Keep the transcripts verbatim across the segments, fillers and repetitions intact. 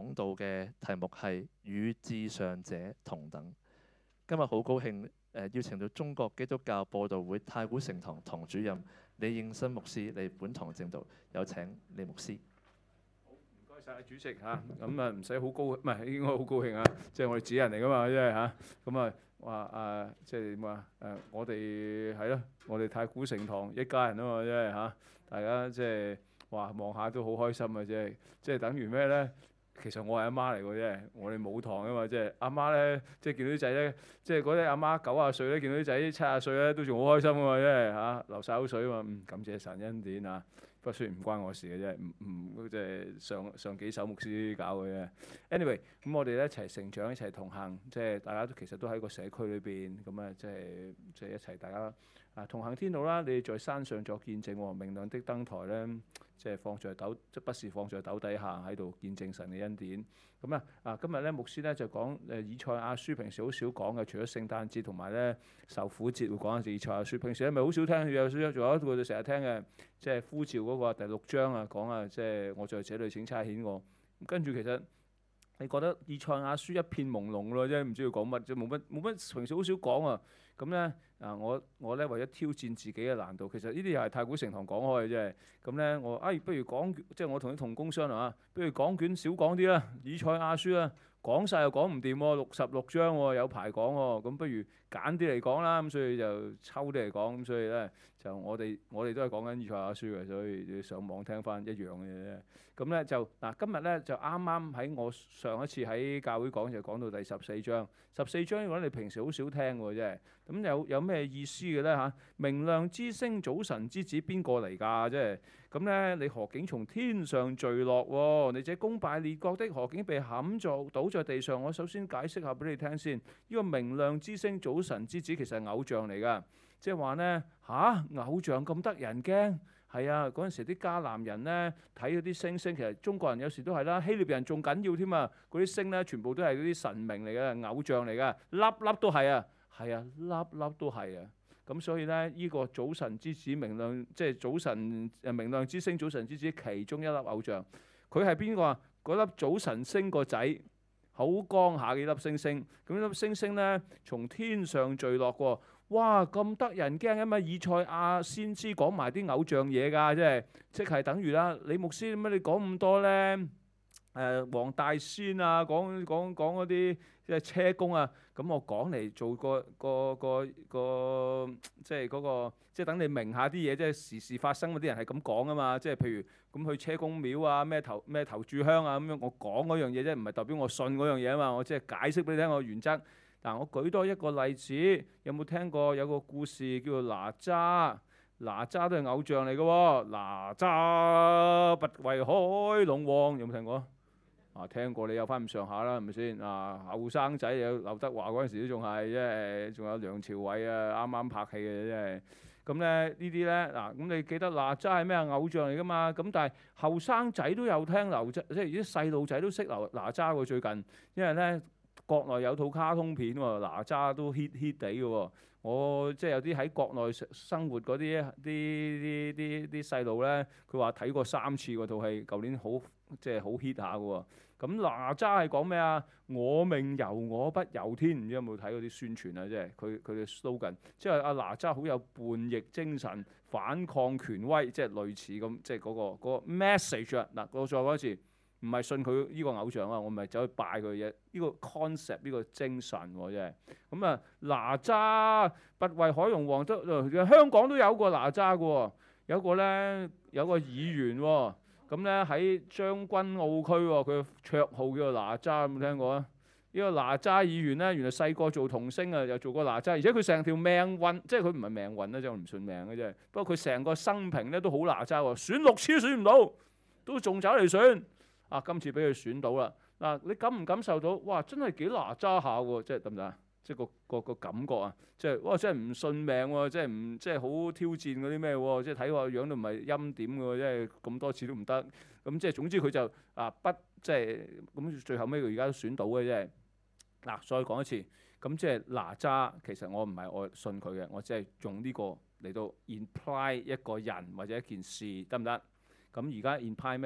講道嘅題目係與至上者同等。今日好高興誒、呃、邀請到中國基督教佈道會太古城堂堂主任李應新牧師嚟本堂證道，有請李牧師。 唔該晒主席嚇，咁啊唔使好高，唔係應該好高興啊！即係我哋主人嚟噶嘛，即係嚇，咁啊話啊，即係點啊？誒，我哋係咯，我哋太古城堂一家人啊嘛，即係嚇，大家即係話望下都好開心啊！即係即係等於咩咧？其實我係阿媽嚟嘅啫，我哋母堂啊嘛，即係阿媽咧，即係見到啲仔咧，即係嗰啲阿媽九啊歲咧，見到啲仔七啊歲咧，都仲好開心啊嘛，即係嚇流晒口水啊嘛，嗯，感謝神恩典啊！不過雖然唔關我事嘅啫，唔唔即係上上幾手牧師搞嘅啫。anyway，咁我哋咧一齊成長，一齊同行，即係大家都其實都喺個社區裏邊，咁啊即係即係一齊大家啊同行天路啦。你哋在山上作見證喎，明亮的燈台咧，即係放在斗，即不是放在斗底下喺度見證神嘅恩典。咁啊啊今日咧牧師咧就講誒以賽亞書，平時好少講嘅，除咗聖誕節同埋咧受苦節會講下以賽亞書。平時咧咪好少聽，有少仲有一個就成日聽嘅，即係呼召嗰個第六章啊，講啊即係我在這裏請差遣我。跟住其實你覺得以賽亞書一片朦朧咯，即係唔知佢講乜，即係冇乜冇乜平時好少講啊。咁咧啊，我我咧為咗挑戰自己嘅難度，其實呢啲又係太古城堂講開嘅啫。咁咧我哎不如講，即係我同啲同工商量啊，不如講卷少講啲啦，以賽亞書啊。講晒又講唔掂喎，六十六章喎，有排講喎，咁不如揀啲嚟講啦，咁所以就抽啲嚟講，咁所以咧就我哋我哋都係講緊以賽亞書嘅，所以你上網聽翻一樣嘅啫。咁咧就嗱，今日咧就啱啱喺我上一次喺教會講就講到第十四章，十四章我覺得你平時好少聽喎，真係。咁有有咩意思嘅咧嚇？明亮之星，早晨之子，邊個嚟㗎？即係咁咧，你何竟從天上墜落喎？你這攻敗列國的何竟被砍作倒在地上？我首先解釋下俾你聽先。呢、這個明亮之星，早晨之子其實係偶像嚟㗎，即係話咧嚇偶像咁得人驚。係啊，嗰陣時啲迦南人咧睇嗰啲星星，其實中國人有時都係啦，希臘人仲緊要添啊！嗰啲星咧全部都係嗰啲神明嚟嘅，偶像嚟㗎，粒粒都係啊，係啊，粒粒都係啊。咁所以咧，呢、這個早晨之子明亮，即係早晨誒明亮之星，早晨之子其中一粒偶像，佢係邊個啊？嗰粒早晨星個仔，好光下嘅一粒星星。咁呢粒星星咧，從天上墜落喎。哇！咁得人驚啊嘛！以賽亞先知講埋啲偶像嘢㗎，即係即係等於啦。李牧師點解你講咁多咧？誒、呃，黃大仙啊，講講講嗰啲即係車公啊，咁我講嚟做個個個個即係嗰個即係等你明下啲嘢，即係時時發生嗰啲人係咁講啊嘛。即係譬如咁去車公廟啊，咩頭咩頭炷香啊咁樣，我講嗰樣嘢啫，唔係代表我信嗰樣嘢啊嘛。我即係解釋俾你聽個原則。嗱，我舉多一個例子，有冇聽過有個故事叫做哪吒？哪吒都係偶像嚟嘅喎，哪吒不為海龍王，有冇聽過？啊，聽過你有翻咁上下啦，係咪先？啊，後生仔有劉德華嗰陣時都仲係，即係仲有梁朝偉啊，啱啱拍戲嘅啫。咁咧呢啲咧嗱，咁你記得哪吒係咩偶像嚟㗎嘛？咁但係後生仔都有聽哪吒，即係啲細路仔都識哪哪吒喎。最近因為咧。國內有套卡通片喎，哪吒都 hit hit 地嘅喎。我即係有啲喺國內生活嗰啲啲啲啲啲細路咧，佢話睇過三次嗰套戲，舊年好即係好 hit 下嘅喎。咁哪吒係講咩啊？我命由我不由天，唔知有冇睇嗰啲宣傳啊？即係佢佢嘅 slogan，即係阿哪吒好有叛逆精神，反抗權威，即係類似咁，即係嗰個嗰個 message 啊！嗱，我再講一次。唔係信佢呢個偶像啊，我唔係走去拜佢嘅，呢個 concept 呢個精神喎，真係咁啊！哪吒不為海龍王都，香港都有個哪吒嘅喎，有個咧有個議員喎，咁咧喺將軍澳區喎，佢嘅綽號叫做哪吒，有冇聽過啊？呢個哪吒議員咧，原來細個做童星啊，又做過哪吒，而且佢成條命運，即係佢唔係命運啦，即係唔信命嘅啫。不過佢成個生平咧都好哪吒喎，選六次選唔到，都仲走嚟選。啊！今次俾佢選到啦！嗱、啊，你感唔感受到？哇！真係幾哪吒下喎，即係得唔得啊？即係個個個感覺啊！即係哇！真係唔信命喎，即係唔即係好挑戰嗰啲咩喎？即係睇個樣都唔係欽點嘅喎，即係咁多次都唔得。咁即係總之佢就啊不即係咁，最後尾佢而家都選到嘅啫。嗱、啊，再講一次，咁即係哪吒其實我唔係我信佢嘅，我只係用呢個嚟到 imply 一個人或者一件事得唔得？咁而家 imply 咩咧？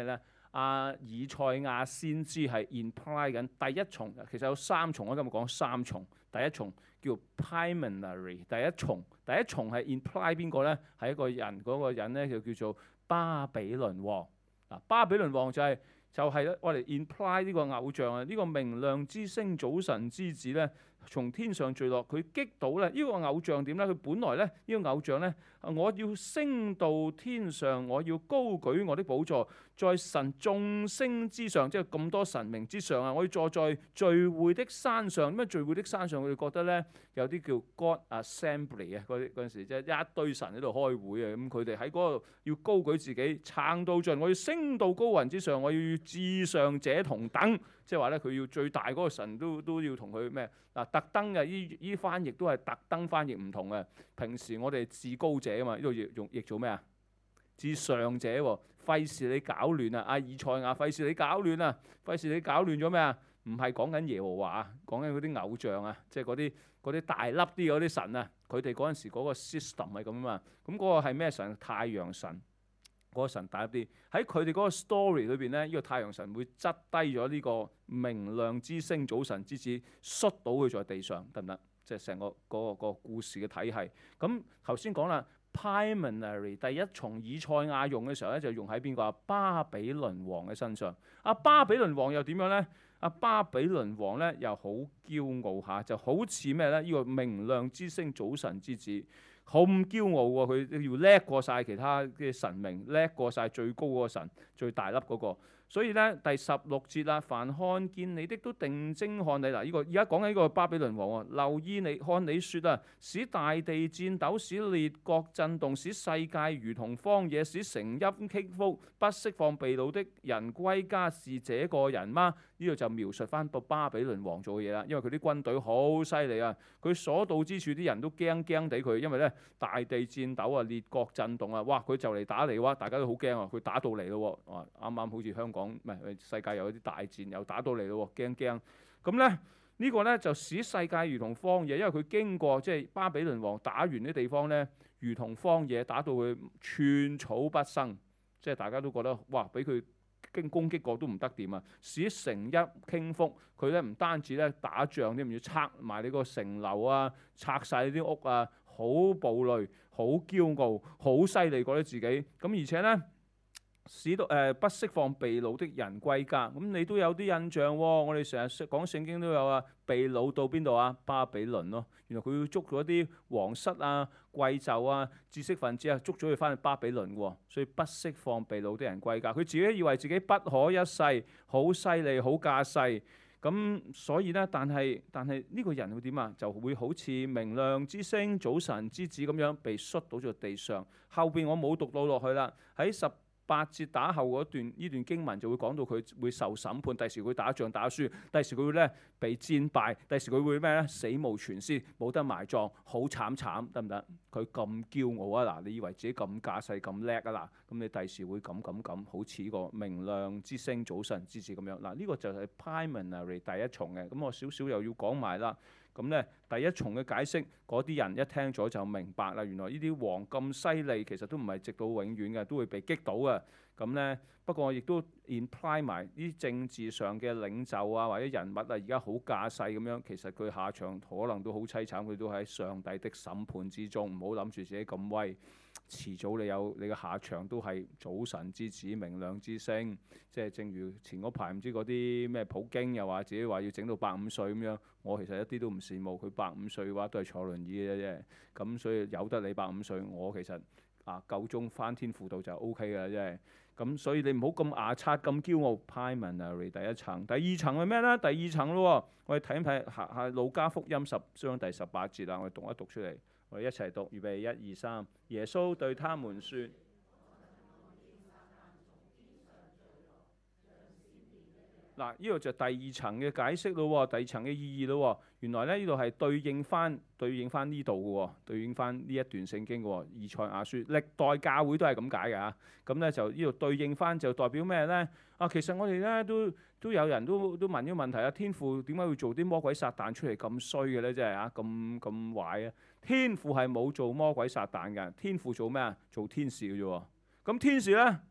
阿以賽亞先知係 imply 緊第一重，其實有三重，我今日講三重。第一重叫 primary， 第一重，第一重係 imply 邊個咧？係一個人，嗰、那個人咧就叫做巴比倫王。嗱，巴比倫王就係、是、就係咧，我哋 imply 呢個偶像啊，呢、這個明亮之星、早晨之子咧，從天上墜落，佢擊倒咧，呢、這個偶像點咧？佢本來咧呢、這個偶像咧，我要升到天上，我要高舉我的寶座，在神眾星之上，即係咁多神明之上啊！我要坐在聚會的山上。咩聚會的山上？佢哋覺得咧有啲叫 God Assembly 啊，嗰啲嗰陣時即係一堆神喺度開會啊。咁佢哋喺嗰度要高舉自己，撐到盡。我要升到高雲之上，我要與至上者同等。即係話咧，佢要最大嗰個神都都要同佢咩嗱？特登嘅依依翻譯都係特登翻譯唔同嘅。平時我哋至高者啊嘛，呢度譯用譯做咩啊？至上者喎。費事你搞亂啊！阿以賽亞，費事你搞亂啊！費事你搞亂咗咩啊？唔係講緊耶和華，講緊嗰啲偶像啊，即係嗰啲嗰啲大粒啲嗰啲神啊。佢哋嗰陣時嗰個 system 係咁啊嘛。咁、那、嗰個係咩神？太陽神嗰、那個神大粒啲。喺佢哋嗰個 story 裏邊咧，呢、這個太陽神會擠低咗呢個明亮之星、早晨之子，摔倒佢在地上，得唔得？即係成個嗰、那個那個故事嘅體系。咁頭先講啦。Primary 第一重以賽亞用嘅時候咧，就用喺邊個啊？巴比倫王嘅身上。阿巴比倫王又點樣咧？阿巴比倫王咧又好驕傲下，就好似咩咧？呢、這個明亮之星、早晨之子，好咁驕傲喎！佢要叻過晒其他嘅神明，叻過晒最高嗰個神，最大粒嗰、那個。所以咧，第十六節啦，凡看見你的都定睛看你。嗱，呢個而家講緊呢個巴比倫王喎，留意你看你説啊，使大地戰抖，使列國震動，使世界如同荒野，使城邑傾覆，不釋放被擄的人歸家，是這個人嗎？呢度就描述翻個巴比倫王做嘅嘢啦，因為佢啲軍隊好犀利啊，佢所到之處啲人都驚驚地佢，因為咧大地戰抖啊，列國震動啊，哇！佢就嚟打嚟嘅話，大家都好驚啊，佢打到嚟咯喎，啱啱好似香港唔係世界有啲大戰又打到嚟咯喎，驚驚咁咧呢、呢個咧就使世界如同荒野，因為佢經過即係巴比倫王打完啲地方咧，如同荒野，打到佢寸草不生，即係大家都覺得哇，俾佢經攻擊過都唔得掂啊！使城邑傾覆，佢咧唔單止咧打仗，啲唔要拆埋你個城樓啊，拆晒你啲屋啊，好暴戾，好驕傲，好犀利覺得自己咁，而且咧使到誒、呃、不釋放被擄的人歸家。咁你都有啲印象喎、哦，我哋成日講聖經都有啊，被擄到邊度啊？巴比倫咯。原來佢要捉咗啲皇室啊、貴胄啊、知識分子啊，捉咗佢翻去巴比倫喎。所以不釋放被擄的人歸家。佢自己以為自己不可一世，好犀利，好架勢。咁所以咧，但係但係呢個人會點啊？就會好似明亮之星、早晨之子咁樣被摔倒咗地上。後邊我冇讀到落去啦，喺十八節打後嗰段呢段經文就會講到佢會受審判，第時佢打仗打輸，第時佢會咧被戰敗，第時佢會咩咧死無全屍，冇得埋葬，好慘慘，得唔得？佢咁驕傲啊！嗱，你以為自己咁架勢咁叻啊？嗱，咁你第時會咁咁咁，好似個明亮之星、早晨之子咁樣。嗱，呢個就係 primary 第一重嘅。咁我少少又要講埋啦。咁咧第一重嘅解釋，嗰啲人一聽咗就明白啦。原來呢啲王咁犀利，其實都唔係直到永遠嘅，都會被擊倒嘅。咁咧不過亦都 imply 埋啲政治上嘅領袖啊，或者人物啊，而家好架勢咁樣，其實佢下場可能都好凄慘，佢都喺上帝的審判之中。唔好諗住自己咁威，遲早你有你嘅下場都係早晨之子、明亮之星。即係正如前嗰排唔知嗰啲咩普京又話自己話要整到百五歲咁樣，我其實一啲都唔羨慕佢百五歲嘅話都係坐輪椅嘅啫。咁所以由得你百五歲，我其實啊夠鐘翻天覆地就 O K 嘅啦，真係。咁所以你唔好咁牙刷咁驕傲。Primary 第一層，第二層係咩咧？第二層咯，我哋睇一睇下下路加福音十章第十八節啦，我哋讀一讀出嚟，我哋一齊讀，預備一二三。耶穌對他們説。嗱，呢度就第二層嘅解釋咯，第二層嘅意義咯。原來咧呢度係對應翻對應翻呢度嘅喎，對應翻呢一段聖經嘅喎。以賽亞書歷代教會都係咁解嘅嚇。咁咧就呢度對應翻就代表咩咧？啊，其實我哋咧都都有人都都問咗問題啊。天父點解會做啲魔鬼撒旦出嚟咁衰嘅咧？即係嚇咁咁壞啊！天父係冇做魔鬼撒旦嘅，天父做咩啊？做天使嘅啫喎。咁天使咧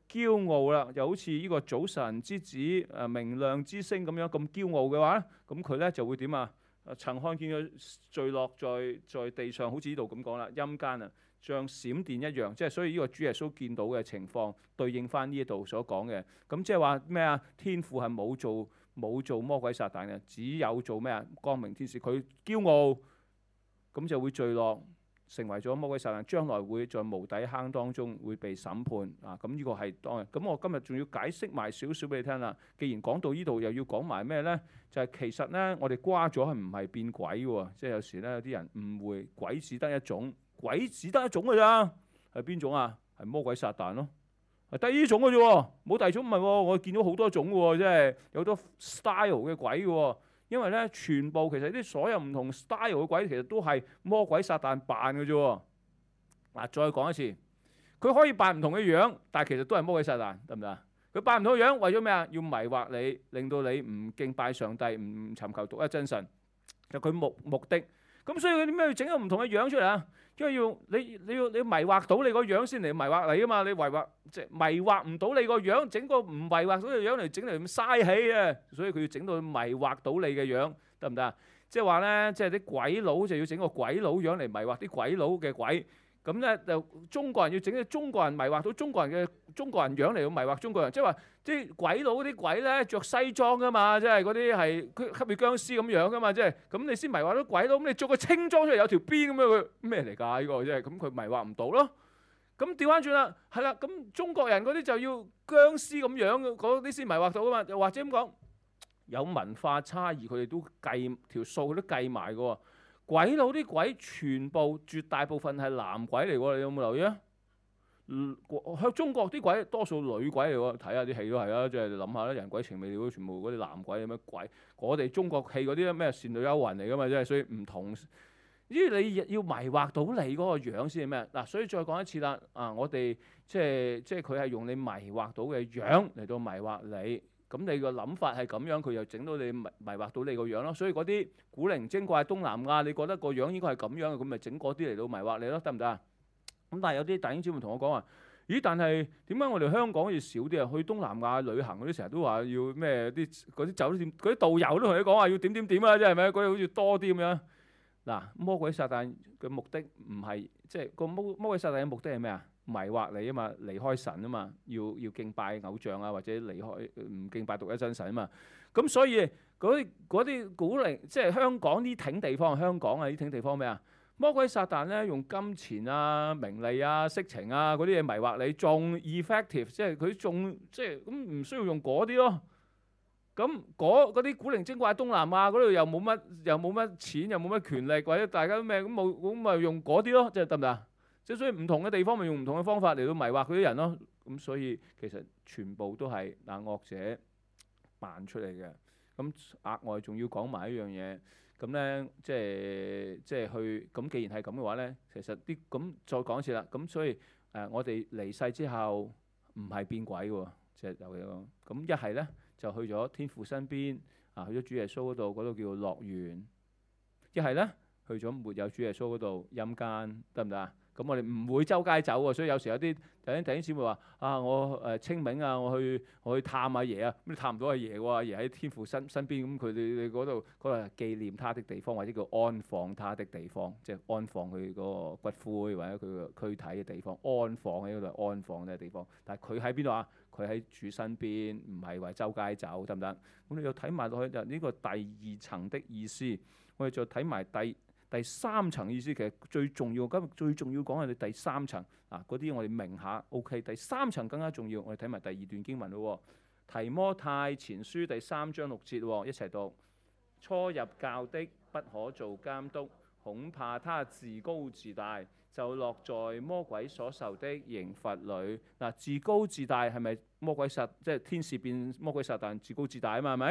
驕傲啦，又好似呢個早晨之子誒明亮之星咁樣咁驕傲嘅話咧，咁佢咧就會點啊？曾看見佢墜落在在地上，好似呢度咁講啦，陰間啊，像閃電一樣，即係所以呢個主耶穌見到嘅情況對應翻呢一度所講嘅，咁即係話咩啊？天父係冇做冇做魔鬼撒旦嘅，只有做咩啊？光明天使，佢驕傲，咁就會墜落，成為咗魔鬼撒旦，將來會在無底坑當中會被審判啊！咁呢個係當然，咁我今日仲要解釋埋少少俾你聽啦。既然講到呢度，又要講埋咩呢？就係、是、其實呢，我哋瓜咗係唔係變鬼喎？即係有時呢，有啲人誤會鬼只得一種，鬼只得一種㗎咋？係邊種啊？係魔鬼撒旦咯，係得呢種㗎啫，冇第二種唔係喎。我見到好多種嘅喎，即係有好多 style 嘅鬼嘅喎。因為咧，全部其實啲所有唔同 style 嘅鬼，其實都係魔鬼撒旦扮嘅啫。嗱，再講一次，佢可以扮唔同嘅樣，但係其實都係魔鬼撒旦，得唔得啊？佢扮唔同嘅樣，為咗咩啊？要迷惑你，令到你唔敬拜上帝，唔尋求獨一真神，就佢目目的。咁所以佢點解要整個唔同嘅樣出嚟啊？因為要你你要你要迷惑到你個樣先嚟迷惑你啊嘛！你迷惑即係迷惑唔到你個樣，整個唔迷惑到你個樣嚟整嚟咁嘥氣啊！所以佢要整到迷惑到你嘅樣，得唔得啊？即係話咧，即係啲鬼佬就要整個鬼佬樣嚟迷惑啲鬼佬嘅鬼。咁咧就中國人要整啲中國人迷惑到中國人嘅中國人樣嚟到迷惑中國人，即係話啲鬼佬啲鬼咧着西裝噶嘛，即係嗰啲係吸血僵屍咁樣噶嘛，即係咁你先迷惑到鬼佬。咁你着個清裝出嚟有條辮咁樣，佢咩嚟㗎？呢個即係咁佢迷惑唔到咯。咁調翻轉啦，係啦，咁中國人嗰啲就要僵屍咁樣嗰啲先迷惑到噶嘛，又或者咁講有文化差異，佢哋都計條數，佢都計埋㗎喎。鬼佬啲鬼全部絕大部分係男鬼嚟喎，你有冇留意啊？向中國啲鬼多數女鬼嚟喎，睇下啲戲都係啦，即係諗下啦，人鬼情未了，全部嗰啲男鬼有咩鬼？我哋中國戲嗰啲咩倩女幽魂嚟噶嘛，即係所以唔同。因為你要迷惑到你嗰個樣先係咩？嗱，所以再講一次啦，啊，我哋即係即係佢係用你迷惑到嘅樣嚟到迷惑你。咁你個諗法係咁樣，佢又整到你迷迷惑到你個樣咯。所以嗰啲古靈精怪東南亞，你覺得個樣應該係咁樣嘅，咁咪整嗰啲嚟到迷惑你咯，得唔得啊？咁但係有啲弟兄姊妹同我講話，咦？但係點解我哋香港好似少啲啊？去東南亞旅行嗰啲成日都話要咩？啲嗰啲酒店嗰啲導遊都同你講話要點點點啊，即係咪？嗰啲好似多啲咁樣。嗱，魔鬼撒旦嘅目的唔係即係個魔魔鬼撒旦嘅目的係咩啊？迷惑你啊嘛，離開神啊嘛，要要敬拜偶像啊，或者離開唔敬拜獨一真神啊嘛。咁所以嗰啲嗰啲古靈，即係香港呢挺地方，香港啊呢挺地方咩啊？魔鬼撒旦咧用金錢啊、名利啊、色情啊嗰啲嘢迷惑你，仲 effective，即係佢仲即係咁唔需要用嗰啲咯。咁嗰嗰啲古靈精怪東南亞嗰度又冇乜又冇乜錢又冇乜權力，或者大家都咩咁冇咁咪用嗰啲咯，即係得唔得啊？即係所以唔同嘅地方咪用唔同嘅方法嚟到迷惑嗰啲人咯。咁所以其實全部都係嗱惡者扮出嚟嘅。咁額外仲要講埋一樣嘢，咁咧即係即係去咁。既然係咁嘅話咧，其實啲咁再講一次啦。咁所以誒、呃，我哋離世之後唔係變鬼喎，即係有嘢講。咁一係咧就去咗天父身邊啊，去咗主耶穌嗰度，嗰度叫做樂園。一係咧去咗沒有主耶穌嗰度陰間，得唔得啊？咁我哋唔會周街走喎，所以有時有啲弟兄弟兄姊妹話：啊，我誒清明啊，我去我去探阿爺啊，咁你探唔到阿爺喎，阿爺喺天父身身邊，咁佢哋你嗰度嗰度係紀念他的地方，或者叫安放他的地方，即係安放佢嗰個骨灰或者佢個軀體嘅地方，安放喺嗰度安放嘅地方。但係佢喺邊度啊？佢喺主身邊，唔係話周街走，得唔得？咁你又睇埋落去就呢個第二層的意思，我哋再睇埋第。第三層意思其實最重要，今日最重要講係你第三層啊，嗰啲我哋明下 OK。第三層更加重要，我哋睇埋第二段經文咯。提摩太前書第三章六節，一齊讀：初入教的不可做監督，恐怕他自高自大，就落在魔鬼所受的刑罰裏。嗱，自高自大係咪魔鬼撒即係天使變魔鬼撒旦自高自大啊嘛？係咪？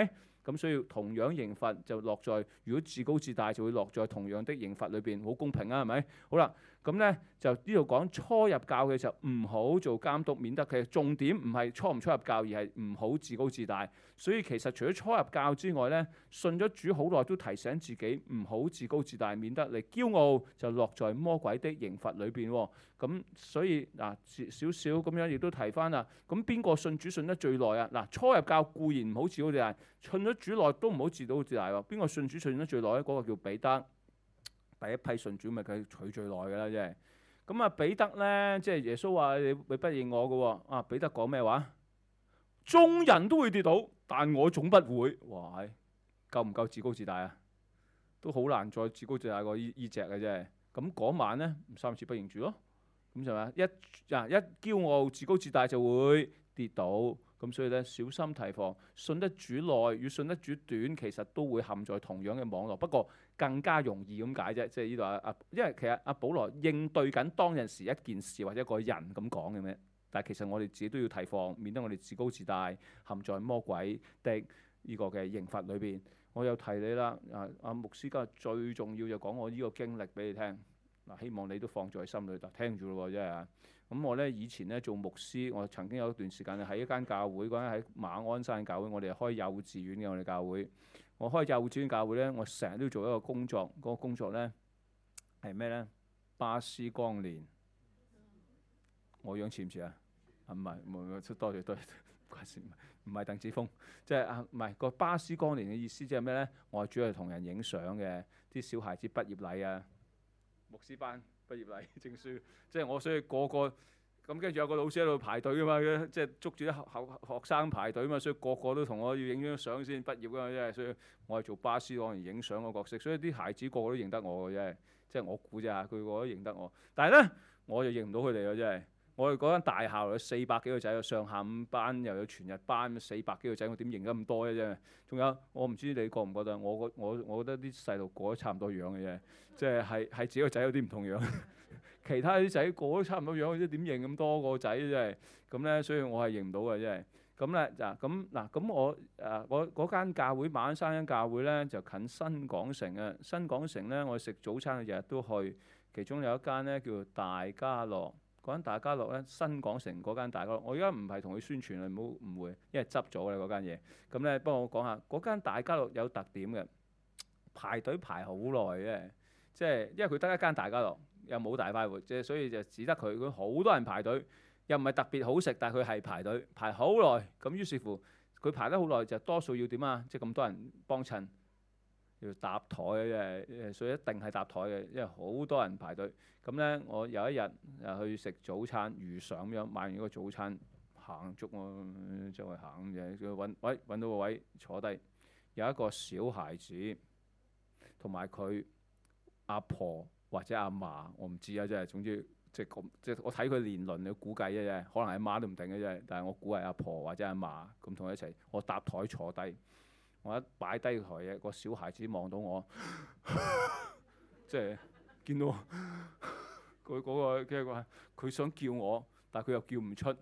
咁所以同樣刑罰就落在，如果自高自大就會落在同樣的刑罰裏邊，好公平啊，係咪？好啦，咁咧就呢度講初入教嘅時候唔好做監督，免得佢重點唔係初唔初入教，而係唔好自高自大。所以其實除咗初入教之外咧，信咗主好耐都提醒自己唔好自高自大，免得你驕傲就落在魔鬼的刑罰裏邊。咁所以嗱少少咁樣亦都提翻啦。咁邊個信主信得最耐啊？嗱，初入教固然唔好自高自大，信咗主耐都唔好自高自大喎。邊個信主信得最耐咧？嗰、那個叫彼得，第一批信主咪佢佢最耐㗎啦，即係。咁啊，彼得咧，即係耶穌話你你不認我嘅喎。啊，彼得講咩話？眾人都會跌倒，但我總不會。哇，夠唔夠自高自大啊？都好難再自高自大過依依隻嘅啫。咁嗰晚咧，三次不認主咯。咁就話一啊一驕傲自高自大就會跌倒。咁所以咧，小心提防，信得主耐與信得主短，其實都會陷在同樣嘅網絡，不過更加容易咁解啫。即係呢度啊啊，因為其實阿保羅應對緊當陣時一件事或者一個人咁講嘅咩？但係其實我哋自己都要提防，免得我哋自高自大，陷在魔鬼的呢個嘅刑罰裏邊。我有提你啦，啊阿牧師今日最重要就講我呢個經歷俾你聽。嗱，希望你都放在心裏，就聽住咯，真係啊！咁我咧以前咧做牧師，我曾經有一段時間喺一間教會，嗰間喺馬鞍山教會，我哋係開幼稚園嘅我哋教會。我開幼稚園教會咧，我成日都要做一個工作，嗰、嗰個工作咧係咩咧？巴斯光年，我樣似唔似啊？唔係，唔係，多謝多謝，唔關事，唔係鄧子峰，即係啊，唔係個巴斯光年嘅意思，即係咩咧？我係主要係同人影相嘅，啲小孩子畢業禮啊。牧師班畢業禮證書，即係我所以個個咁，跟住有個老師喺度排隊噶嘛，即係捉住啲學學生排隊嘛，所以個個都同我要影張相先畢業噶嘛，即係所以我係做巴斯光年影相個角色，所以啲孩子個個都認得我嘅啫，即係我估啫，佢個個都認得我，但係咧我就認唔到佢哋嘅，真係。我哋嗰間大校有四百幾個仔，上下午班又有全日班，四百幾個仔，我點認得咁多嘅啫？仲有我唔知你覺唔覺得，我我我覺得啲細路個個都差唔多樣嘅啫，即係係係自己個仔有啲唔同樣，其他啲仔個個都差唔多樣，即係點認咁多個仔真係咁咧？所以我係認唔到嘅，真係。咁咧嗱咁嗱咁我誒我嗰間教會馬鞍山間教會咧就近新港城啊，新港城咧我食早餐日日都去，其中有一間咧叫做大家樂。嗰間大家樂咧，新港城嗰間大家樂，我而家唔係同佢宣傳啦，唔好誤會，因為執咗啦嗰間嘢。咁咧，幫我講下嗰間大家樂有特點嘅，排隊排好耐嘅，即係因為佢得一間大家樂，又冇大快活，即係所以就只得佢，佢好多人排隊，又唔係特別好食，但係佢係排隊排好耐。咁於是乎，佢排得好耐就多數要點啊？即係咁多人幫襯。要搭台嘅，所以一定係搭台嘅，因為好多人排隊。咁咧，我有一日又去食早餐，如常咁樣買完個早餐，行足我周圍行嘅，佢揾喂揾到個位坐低，有一個小孩子同埋佢阿婆或者阿嫲，我唔知啊，即係總之即係咁，即係我睇佢年輪，你估計嘅啫，可能係阿媽都唔定嘅啫，但係我估係阿婆或者阿嫲咁同佢一齊，我搭台坐低。我一擺低台嘢，個小孩子望到我，即係見到佢嗰個嘅話，佢想叫我，但係佢又叫唔出，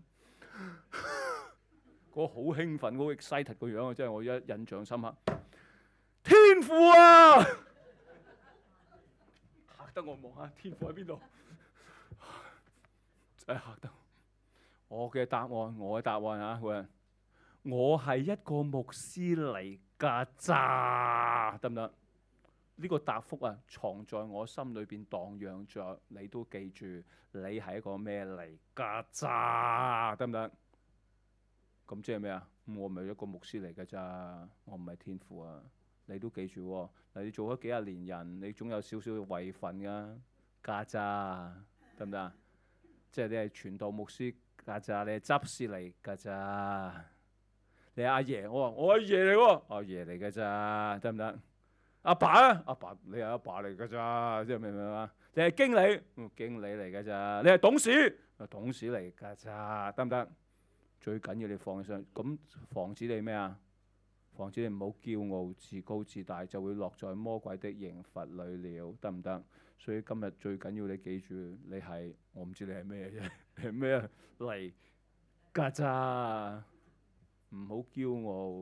嗰個好興奮、好 excited 個樣啊！真係我一印象深刻。天父啊！嚇得我望下天父喺邊度，真係嚇得我嘅答案，我嘅答案啊！佢我係一個牧師嚟㗎咋，得唔得？呢個答覆啊，藏在我心裏邊蕩漾着，你都記住，你係一個咩嚟㗎咋，得唔得？咁即係咩啊？我唔係一個牧師嚟㗎咋，我唔係天父啊！你都記住喎，嗱，你做咗幾廿年人，你總有少少嘅位份㗎，㗎咋，得唔得？即係你係傳道牧師㗎咋，你係執事嚟㗎咋。你阿爺，我話我阿爺嚟喎，阿爺嚟㗎咋，得唔得？阿爸咧，阿爸你係阿爸嚟㗎咋，即係明唔明啊？你係經理，嗯，經理嚟㗎咋？你係董事，董事嚟㗎咋，得唔得？最緊要你放上，咁防止你咩啊？防止你唔好驕傲、自高自大，就會落在魔鬼的刑罰裏了，得唔得？所以今日最緊要你記住，你係我唔知你係咩啫，你係咩嚟㗎咋？唔好驕傲，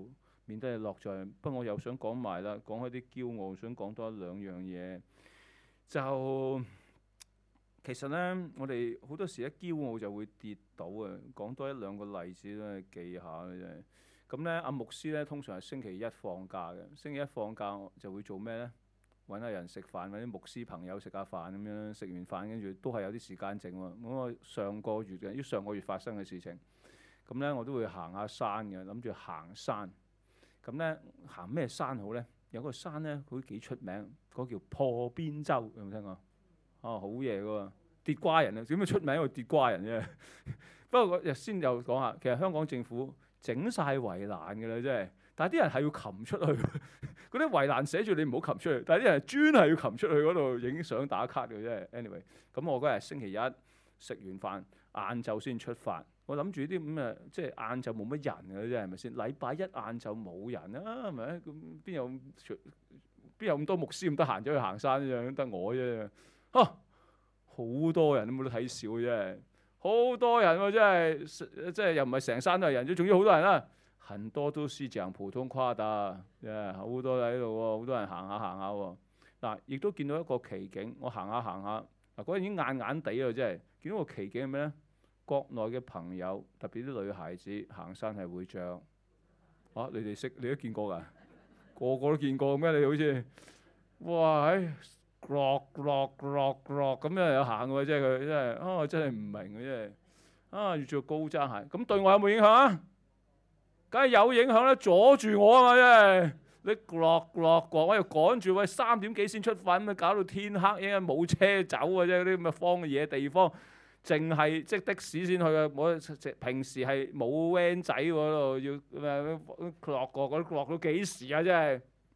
免得你落在。不過我又想講埋啦，講開啲驕傲，想講多一兩樣嘢。就其實呢，我哋好多時一驕傲就會跌倒啊！講多一兩個例子咧，記下嘅啫。咁呢，阿牧師呢，通常係星期一放假嘅。星期一放假就會做咩呢？揾下人食飯，揾啲牧師朋友食下飯咁樣。食完飯跟住都係有啲時間剩喎。咁我上個月嘅，於上個月發生嘅事情。咁呢，我都會行下山嘅，諗住行山。咁呢，行咩山好呢？有個山呢，佢都幾出名，嗰、嗰個叫破邊洲，有冇聽過？哦，好嘢嘅喎，跌瓜人啊！點解出名？因為跌瓜人啫。不過我先又講下，其實香港政府整晒圍欄嘅啦，真係。但係啲人係要擒出去，嗰啲圍欄寫住你唔好擒出去，但係啲人係專係要擒出去嗰度影相打卡嘅啫。anyway，咁我嗰日星期一食完飯，晏晝先出發。我諗住啲咁誒，即係晏晝冇乜人嘅啫，係咪先？禮拜一晏晝冇人啊，係咪？咁邊有邊有咁多牧師咁得閒走去行山啫？得我啫。嚇、啊，好多人都冇得睇少嘅啫，好多人喎、啊，真係即係又唔係成山都係人，仲要好多人啦、啊。很多都是講普通話的，誒好多喺度喎，好多人行下行下喎。嗱，亦都見到一個奇景，我行下行下，嗱嗰陣已經晏晏地啊，真係見到個奇景係咩咧？國內嘅朋友，特別啲女孩子行山係會着，啊你哋識，你都見過㗎，個個都見過咩？你好似，哇唉，落落落落咁樣有行喎，即係佢真係，啊我真係唔明嘅真係，啊要着高踭鞋，咁對我有冇影響啊？梗係有影響啦，阻住我啊嘛，真係你落落過，我又趕住喂三點幾先出發，咁啊搞到天黑，應該冇車走啊，即係啲咁嘅荒野地方，淨係即的士先去啊！我平時係冇 van 仔嗰度要誒落過，嗰落到幾時啊？真係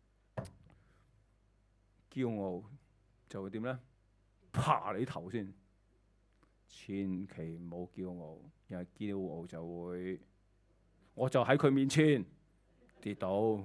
驕傲就會點咧？爬你頭先，千祈唔好驕傲，因為驕傲就會。我就喺佢面前跌倒，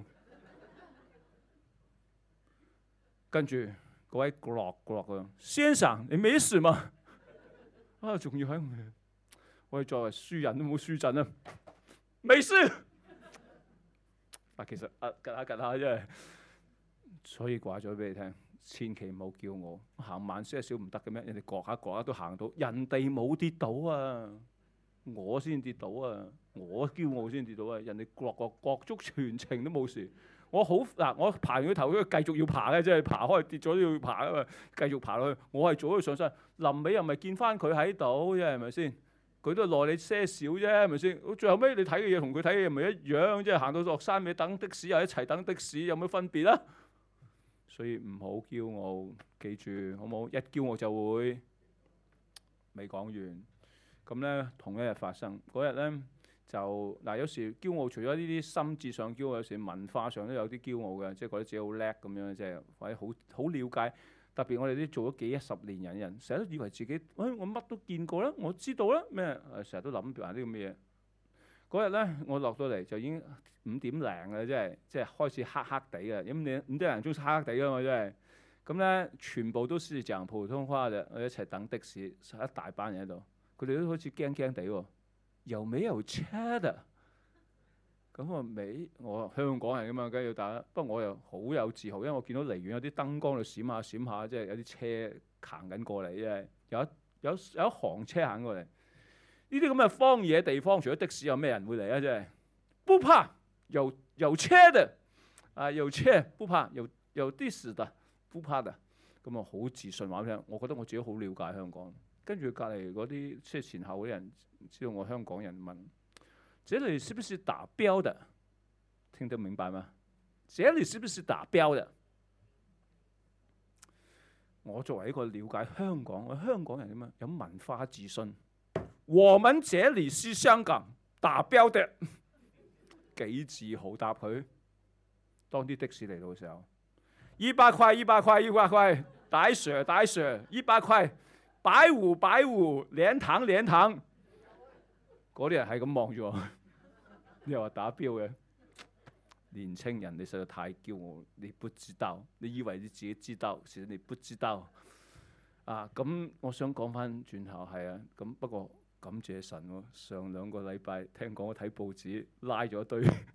跟住嗰位落落嘅先生，你沒事嗎？啊，仲要喺我哋作為輸人都冇輸陣啊！沒事。啊，其實啊，趌下趌下真係，所以話咗俾你聽，千祈唔好驕傲，行慢些少唔得嘅咩？人哋趌下趌下都行到，人哋冇跌倒啊！我先跌倒啊！我驕傲先跌倒啊！人哋落個國足全程都冇事，我好嗱，我爬完個頭，佢繼續要爬嘅，即係爬開跌咗都要爬啊嘛，繼續爬落去。我係早咗上山，臨尾又咪見翻佢喺度啫，係咪先？佢都係耐你些少啫，係咪先？最後尾你睇嘅嘢同佢睇嘅嘢咪一樣，即係行到落山尾等的士又一齊等的士，有咩分別啊？所以唔好驕傲，記住好冇？一驕傲就會未講完。咁咧同一日發生嗰日咧就嗱，有時驕傲除咗呢啲心智上驕傲，有時文化上都有啲驕傲嘅，即係覺得自己好叻咁樣，即係或者好好了解。特別我哋啲做咗幾一十年人人，成日都以為自己，哎我乜都見過啦，我知道啦咩？誒成日都諗住啲咁嘅嘢。嗰日咧我落到嚟就已經五點零啦，即係即係開始黑黑地嘅，咁你五點零鐘黑黑地㗎嘛，真係。咁咧全部都是講普通話嘅，我一齊等的士，一大班人喺度。佢哋都好似驚驚地喎，又尾又車的，咁我尾我香港人㗎嘛，梗係要打。不過我又好有自豪，因為我見到離遠有啲燈光喺度閃下閃下，即係有啲車行緊過嚟，即係有一有有一行車行過嚟。呢啲咁嘅荒野地方，除咗的士，有咩人會嚟啊？真係不怕，有有車的啊，有車不怕，有有的士的不怕的。咁啊好自信話俾你聽，我覺得我自己好了解香港。跟住隔離嗰啲即係前後嗰啲人知道我香港人，問：這裡是不是打標的？聽得明白嗎？這裡是不是打標的？我作為一個了解香港，我香港人點啊？有文化自信。我們這裡是香港打標的，幾自豪答佢。當啲的士嚟到嘅時候，一百塊，一百塊，一百塊，大 Sir，大 Sir，一百塊。百五百五，連堂連堂，嗰啲人係咁望住我，你又話打標嘅年青人，你實在太驕傲，你不知道，你以為你自己知道，其實你不知道。啊，咁我想講翻轉頭係啊，咁不過感謝神喎，上兩個禮拜聽講我睇報紙拉咗堆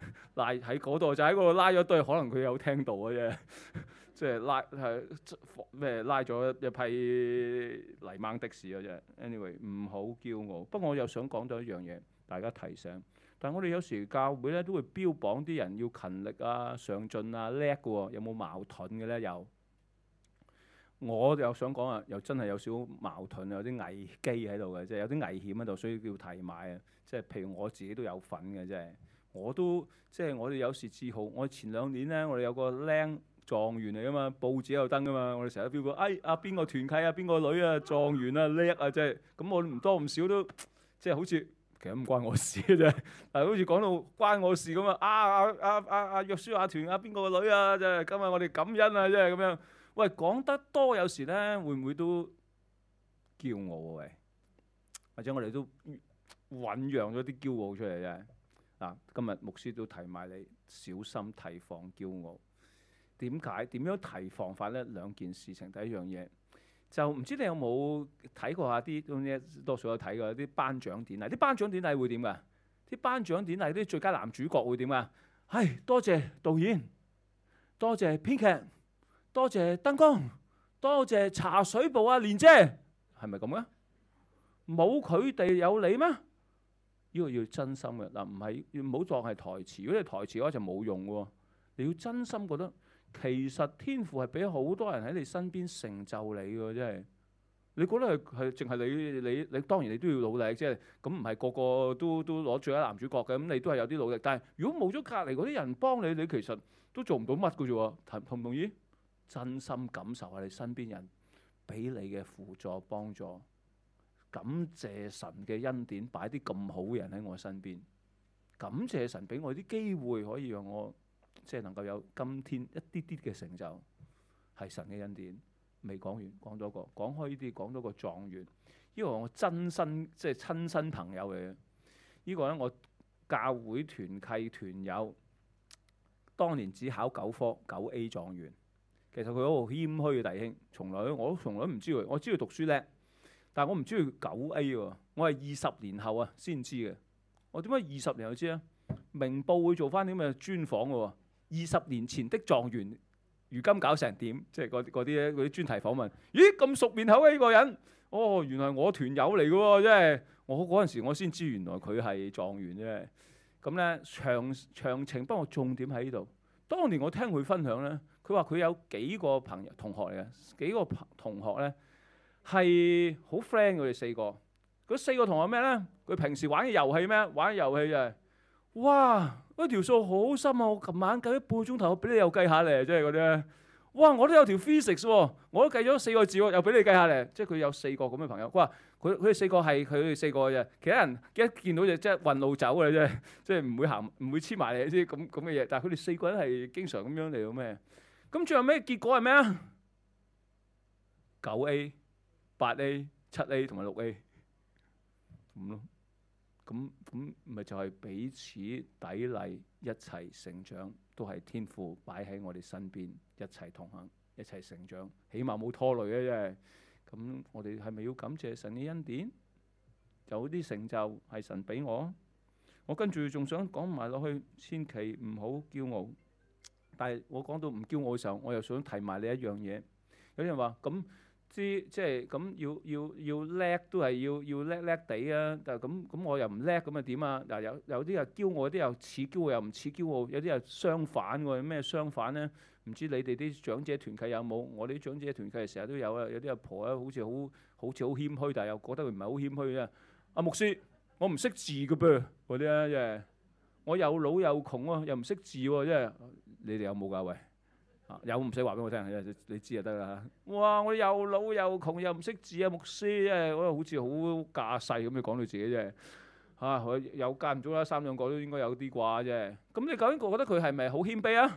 拉喺嗰度就喺嗰度拉咗堆，可能佢有聽到嘅啫。即係拉係咩拉咗一批泥猛的士嘅啫。anyway 唔好驕傲。不過我又想講到一樣嘢，大家提醒。但係我哋有時教會咧都會標榜啲人要勤力啊、上進啊、叻嘅喎，有冇矛盾嘅咧？有。我又想講啊，又真係有少少矛盾，有啲危機喺度嘅，即係有啲危險喺度，所以要提埋啊。即係譬如我自己都有份嘅，即係我都即係我哋有時自豪。我前兩年咧，我哋有個僆狀元嚟噶嘛，報紙有登噶嘛，我哋成日都標榜，哎啊邊個團契啊，邊個女啊狀元啊叻啊，即係咁我唔多唔少都即係好似其實唔關我事嘅啫，但係好似講到關我事咁啊！啊啊啊啊啊約書亞團啊邊個個女啊，即係今日我哋感恩啊，即係咁樣。喂，講得多有時咧，會唔會都驕傲啊？喂，或者我哋都醖釀咗啲驕傲出嚟啫。嗱，今日牧師都提埋你，小心提防驕傲。點解？點樣提防法咧？兩件事情。第一樣嘢就唔知你有冇睇過下啲，多數有睇過啲頒獎典禮。啲頒獎典禮會點㗎？啲頒獎典禮啲最佳男主角會點㗎？唉，多謝導演，多謝編劇。多謝燈光，多謝茶水部啊蓮姐，係咪咁嘅？冇佢哋有你咩？呢個要真心嘅嗱，唔係要唔好當係台詞。如果你台詞嘅話就冇用喎。你要真心覺得其實天父係俾好多人喺你身邊成就你嘅，真係。你覺得係係淨係你你你當然你都要努力，即係咁唔係個個都都攞最佳男主角嘅，咁你都係有啲努力。但係如果冇咗隔離嗰啲人幫你，你其實都做唔到乜嘅啫喎。同同唔同意？真心感受下你身邊人俾你嘅輔助幫助，感謝神嘅恩典，擺啲咁好嘅人喺我身邊，感謝神俾我啲機會可以讓我即係能夠有今天一啲啲嘅成就，係神嘅恩典。未講完，講多個，講開呢啲，講多個狀元，呢個我真身即係親身朋友嚟嘅。呢個咧我教會團契團友，當年只考九科九 A 狀元。其實佢嗰個謙虛嘅弟兄，從來我都從來都唔知佢。我知佢讀書叻，但係我唔知佢九 A 喎。我係二十年後啊先知嘅。我點解二十年後知啊？明報會做翻啲咁嘅專訪嘅喎。二十年前的狀元，如今搞成點？即係嗰嗰啲咧，嗰啲專題訪問。咦，咁熟面口嘅呢個人？哦，原來我團友嚟嘅喎，即係我嗰陣時我先知原來佢係狀元啫。咁咧詳詳情，不過重點喺呢度。當年我聽佢分享咧。佢話佢有幾個朋友同學嚟嘅，幾個同學咧係好 friend 佢哋四個。嗰四個同學咩咧？佢平時玩嘅遊戲咩？玩嘅遊戲就係、是，哇！嗰條數好深啊！我琴晚計咗半個鐘頭，我俾你又計下嚟，即係嗰啲。哇！我都有條 physics 喎，我都計咗四個字喎，又俾你計下嚟。即係佢有四個咁嘅朋友。佢話佢佢哋四個係佢哋四個嘅啫，其他人一見到就即係運路走嘅啫，即係唔會行唔會黐埋嚟啲咁咁嘅嘢。但係佢哋四個人係經常咁樣嚟到咩？咁最後咩結果係咩啊？九 A、八 A、七 A 同埋六 A 咁咯。咁咁咪就係彼此砥礪，一齊成長，都係天父擺喺我哋身邊，一齊同行，一齊成長，起碼冇拖累嘅啫。咁我哋係咪要感謝神嘅恩典？有啲成就係神俾我。我跟住仲想講埋落去，千祈唔好驕傲。但係我講到唔驕傲嘅時候，我又想提埋你一樣嘢。有啲人話咁之即係咁要要要叻都係要要叻叻地啊！但係咁咁我又唔叻咁啊點啊？嗱有有啲係驕傲，有啲又似驕傲又唔似驕傲，有啲係相反喎。咩相反咧？唔知你哋啲長者團契有冇？我哋啲長者團契成日都有啊。有啲阿婆咧好似好好似好謙虛，但係又覺得佢唔係好謙虛啊。阿牧師，我唔識字嘅噃嗰啲啊，即係我又老又窮喎，又唔識字喎，即係。你哋有冇㗎？喂，啊、有唔使話俾我聽，你知就得啦。哇！我又老又窮又唔識字啊，牧師，即係我好似好架勢咁樣講到自己啫。嚇、啊，有間唔中啦，三兩個都應該有啲啩啫。咁你究竟覺得佢係咪好謙卑啊？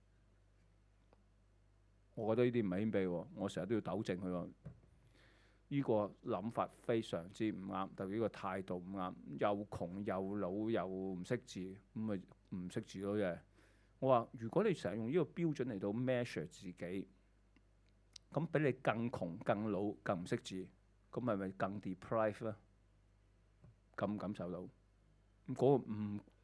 我覺得呢啲唔係謙卑喎，我成日都要糾正佢喎。呢個諗法非常之唔啱，特別呢個態度唔啱。又窮又老又唔識字，咁咪唔識字咯，啫。我話：如果你成日用呢個標準嚟到 measure 自己，咁比你更窮、更老、更唔識字，咁係咪更 deprive 咧？咁感受到咁嗰個唔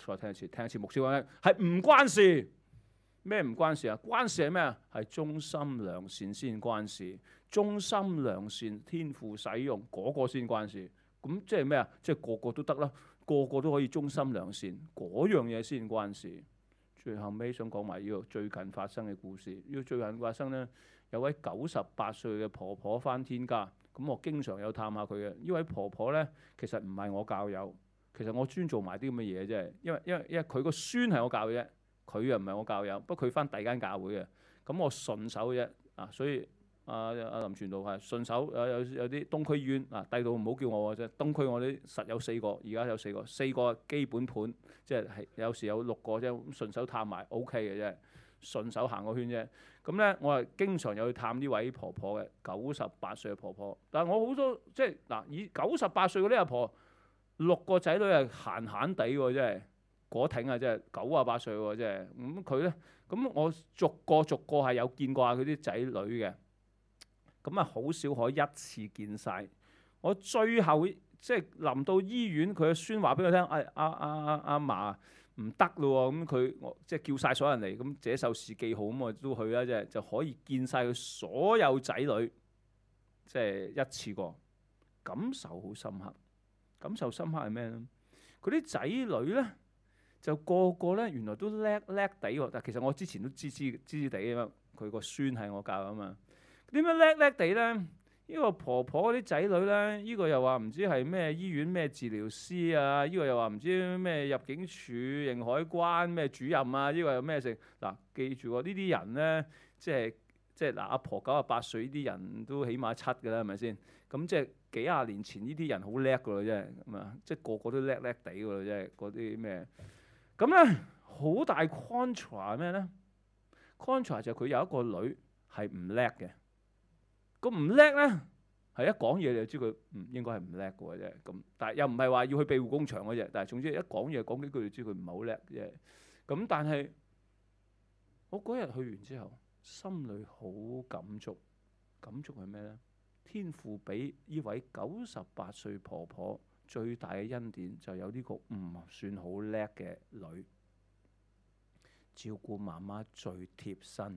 再聽一次，聽一次牧師講咧，係唔關事。咩唔關事啊？關事係咩啊？係忠心良善先關事。忠心良善，天父使用嗰、那個先關事。咁即係咩啊？即係個個都得啦，個個都可以忠心良善，嗰樣嘢先關事。最後尾想講埋呢個最近發生嘅故事。呢個最近發生咧，有位九十八歲嘅婆婆返天家，咁我經常有探下佢嘅。呢位婆婆咧，其實唔係我教友，其實我專做埋啲咁嘅嘢啫。因為因為因為佢個孫係我教嘅啫。佢又唔係我教友，不過佢翻第二間教會嘅，咁我順手嘅啫啊，所以啊啊林傳道係順手，有有有啲東區醫院啊，第度唔好叫我啫，東區我啲實有四個，而家有四個，四個基本盤，即係係有時有六個啫，順手探埋 O K 嘅啫，順手行個圈啫。咁咧我係經常有去探呢位婆婆嘅，九十八歲嘅婆婆，但係我好多即係嗱，以九十八歲嗰啲阿婆，六個仔女係閒閒地喎，真係。果挺啊，即係九啊八歲喎，即係咁佢咧，咁我逐個逐個係有見過下佢啲仔女嘅，咁啊好少可一次見晒。我最後即係臨到醫院，佢嘅孫話俾我聽，誒阿阿阿阿嫲唔得咯喎，咁佢我即係叫晒所有人嚟，咁這壽事記號咁我都去啦，即係就可以見晒佢所有仔女，即係一次過，感受好深刻。感受深刻係咩咧？佢啲仔女咧。就個個咧，原來都叻叻地喎。但其實我之前都知知知知地啊嘛。佢個孫係我教啊嘛。點樣叻叻地咧？呢、呢個婆婆嗰啲仔女咧，呢、呢個又話唔知係咩醫院咩治療師啊，呢、呢個又話唔知咩入境處、認海關咩主任啊，呢、呢個又咩成嗱？記住喎，呢啲人咧，即係即係嗱，阿婆九十八歲，呢啲人都起碼七㗎啦，係咪先？咁即係幾廿年前呢啲人好叻㗎咯，真係咁啊！即係個個都叻叻地㗎咯，即係嗰啲咩？咁咧好大 contra 咩咧 ？contra 就佢有一個女係唔叻嘅，咁唔叻咧係一講嘢你就知佢唔應該係唔叻嘅喎啫。咁但係又唔係話要去庇護工場嗰隻，但係總之一講嘢講幾句就知佢唔係好叻啫。咁但係我嗰日去完之後，心裏好感觸，感觸係咩咧？天父俾呢位九十八歲婆婆最大嘅恩典就有呢個唔算好叻嘅女，照顧媽媽最貼身、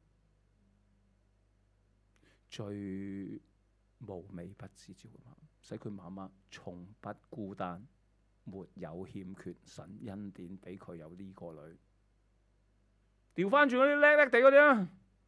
最無微不至照顧媽媽，使佢媽媽從不孤單，沒有欠缺。神恩典俾佢有呢個女。調翻轉嗰啲叻叻地嗰啲啊，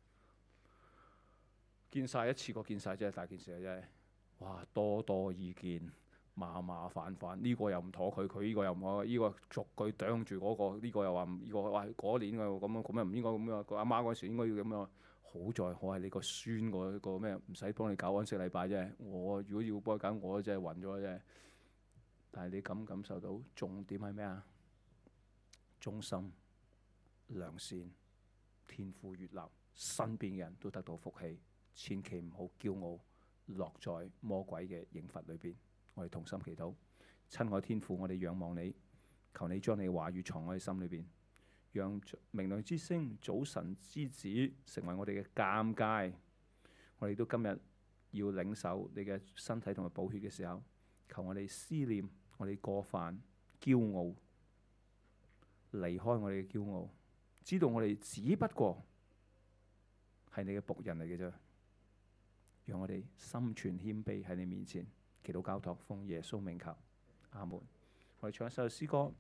見晒一次過見晒真係大件事啊！真係，哇，多多意見。麻麻煩煩，呢、這個又唔妥佢，佢呢個又唔妥，呢、這個逐句啄住嗰個，呢、這個又話呢、這個話嗰年嘅咁樣，咁樣唔應該咁樣。個阿媽嗰時應該要咁樣。好在我係你個孫嗰個咩，唔使幫你搞安息禮拜啫。我如果要幫佢搞，我真係暈咗啫。但係你感唔感受到重點係咩啊？忠心、良善、天父悅納，身邊嘅人都得到福氣。千祈唔好驕傲，落在魔鬼嘅刑罰裏邊。我哋同心祈禱，親愛天父，我哋仰望你，求你將你嘅話語藏喺心裏邊，讓明亮之星、早晨之子成為我哋嘅鑑戒。我哋都今日要領受你嘅身體同埋寶血嘅時候，求我哋思念我哋過犯、驕傲，離開我哋嘅驕傲，知道我哋只不過係你嘅僕人嚟嘅啫。讓我哋心存謙卑喺你面前。祈禱交託，奉耶穌名求，阿門。我哋唱一首詩歌。